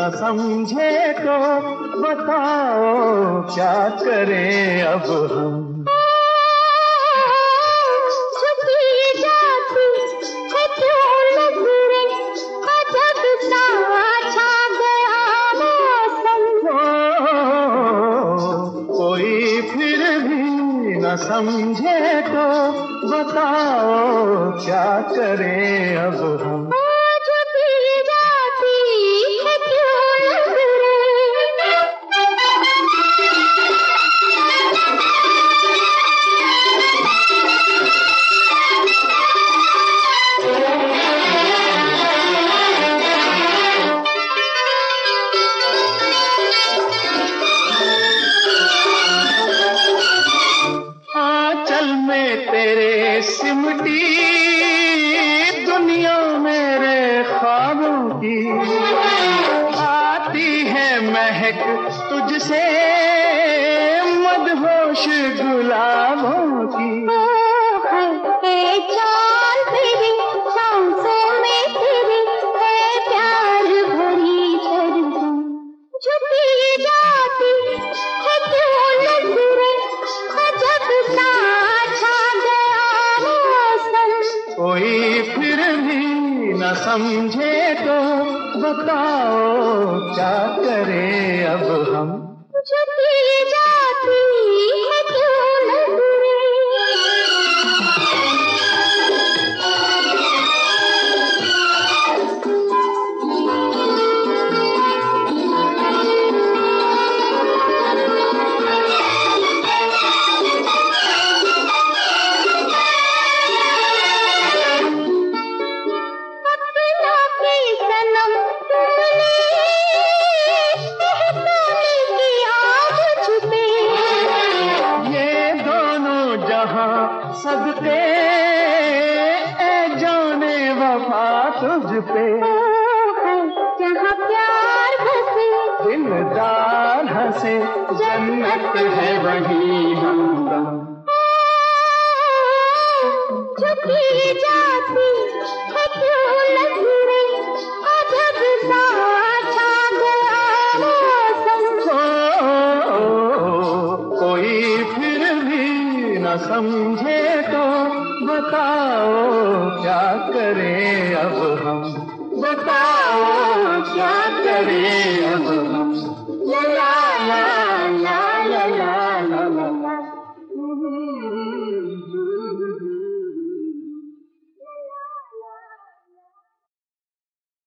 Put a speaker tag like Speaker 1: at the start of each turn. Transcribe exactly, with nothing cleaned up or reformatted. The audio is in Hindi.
Speaker 1: न समझे तो बताओ क्या करें अब हम। न समझे तो बताओ क्या करें अब हम।
Speaker 2: आज भी जाती है क्यों
Speaker 1: तेरे सिमटी दुनिया मेरे ख्वाबों की, आती है महक तुझसे मदहोश गुलाबों की।
Speaker 2: है चाल तेरी सांसों में तेरी है प्यार भरी सरगम, झुकी जाती है क्यों नजरें अजब सा
Speaker 1: कोई फिर भी न समझे तो बताओ क्या करें अब हम।
Speaker 2: झुकी जाती है क्यों नजरें।
Speaker 1: सदके ए जाने वफा तुझ पे,
Speaker 2: जहाँ प्यार हंसे
Speaker 1: दिलदार हंसे जन्नत है वही हमदम।
Speaker 2: झुकी जाती है क्यों नजरें अजब सा छा गया मौसम।
Speaker 1: कोई फिर भी न समझे तो बताओ क्या करें अब हम। बताओ क्या करें अब